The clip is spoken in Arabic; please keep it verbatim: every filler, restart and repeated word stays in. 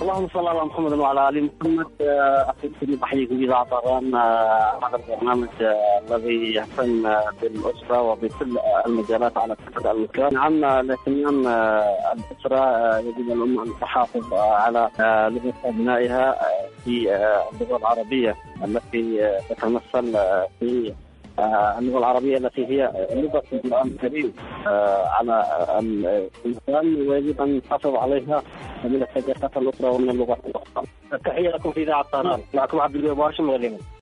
اللهم صل على محمد وعلى ال محمد. اخي الكريم احييكم اذاعه طهران. هذا البرنامج الذي يهتم بالاسره وبكل المجالات على كافه المكان. نعم، لاهتمام الاسره يجب الام ان تحافظ على لغه ابنائها في اللغه العربيه التي تتمثل في اللغة العربية التي هي لغة القرآن الكريم على الإنسان، ويجب أن نحافظ عليها من الثقافات الأخرى ومن اللغات الأخرى. التحية لكم في إذاعة طهران. معكم عبد الجواد باشم.